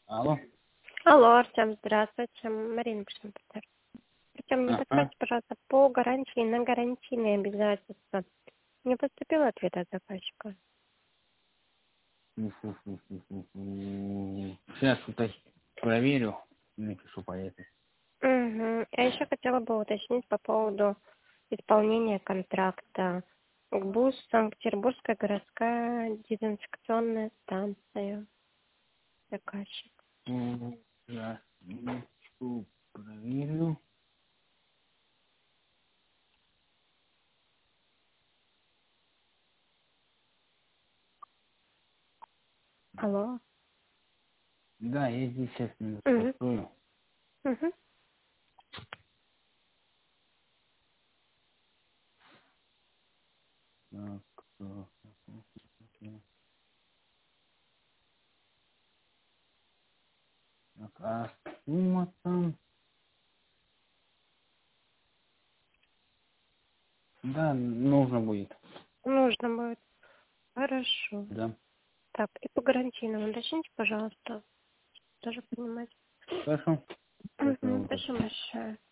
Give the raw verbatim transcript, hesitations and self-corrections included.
Алло. Алло, Артем, здравствуйте. Марина Пушкина. Артем, не Ага. подскажите, пожалуйста, по гарантии на гарантийные обязательства. Не поступил ответ от заказчика? Сейчас вот проверю, напишу по этой. Угу. Я еще хотела бы уточнить по поводу исполнения контракта. ГБУС, Санкт-Петербургская городская дезинфекционная станция. Заказчик. Сейчас минутку проверю. Алло. Да, я здесь сейчас минутку Угу. открою. Угу. Так, так, так, а сумма там? Да, нужно будет. Нужно будет. Хорошо. Да. Так, и по гарантийному уточните, пожалуйста. Тоже понимать. Хорошо. Угу. Спасибо. Спасибо большое.